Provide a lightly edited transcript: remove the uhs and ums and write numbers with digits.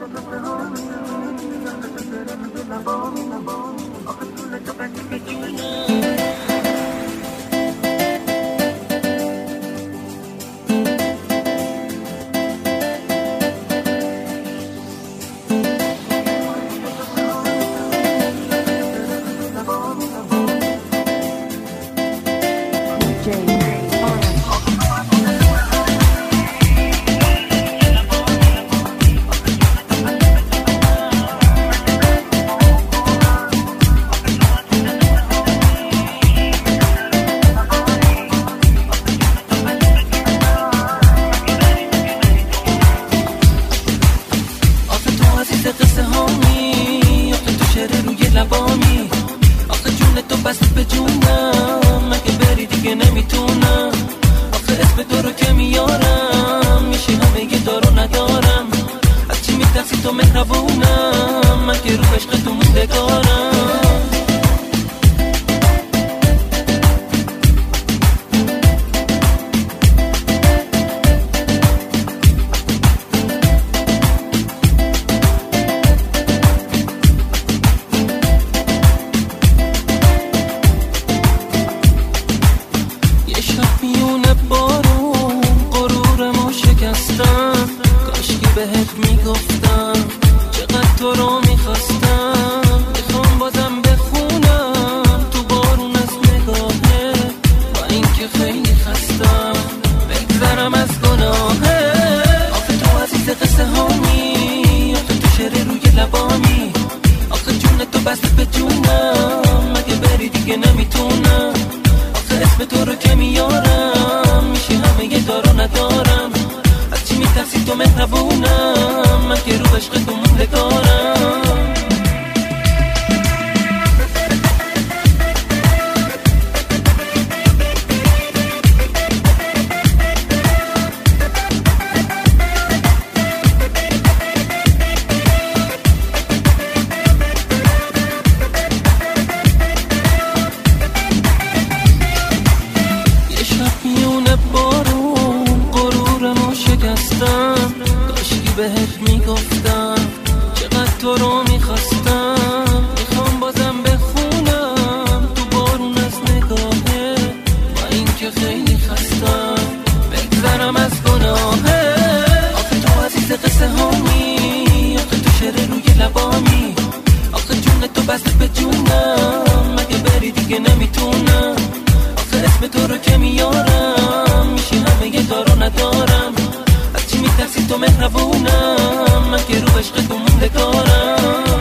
قصه هامی آخه تو شعر روی لبامی، آخه جون تو بست به جونم، مگه بری دیگه نمیتونم، آخه اسم تو رو که میارم میشه همه یه دارو ندارم، از چی میترسی تو مهربونم، من که رو عشق تو موندگارم. بهت میگفتم چقدر تو رو میخواستم، میخوام بازم بخونم تو بارون از نگاهه، با اینکه خیلی خستم بگذرم از گناهه. آخه تو عزیز قصه هامی، آخه تو شعر روی لبامی، آخه جون تو بست به جونم، مگه بری دیگه نمیتونم، آخه اسم تو رو که میارم میشه همه یه دارو ندارم، از چی میترسی تو مهربونم، من که رو عشق تو موندگارم. یه شب میونه بارون غرورمو شکستم، کاشکی بهت میگفتم چقدر تو رو میخواستم، میخوام بازم بخونم تو بارون از نگاهه، با اینکه خیلی خستم بگذرم از گناهه. آخه تو عزیز قصه هامی، آخه تو شعر روی لبامی، آخه جون تو بست به جونم، مگه بری دیگه نمیتونم، آخه اسم تو رو که میارم میشه همه یه دارو ندارم، از چی میترسی تو مهربونم، من که رو عشق تو موندگارم.